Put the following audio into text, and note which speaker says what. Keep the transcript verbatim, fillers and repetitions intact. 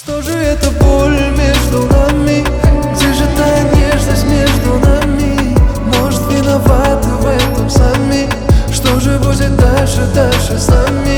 Speaker 1: Что же это боль между нами? Где же та нежность между нами? Может, виноваты в этом сами? Что же будет дальше, дальше с нами?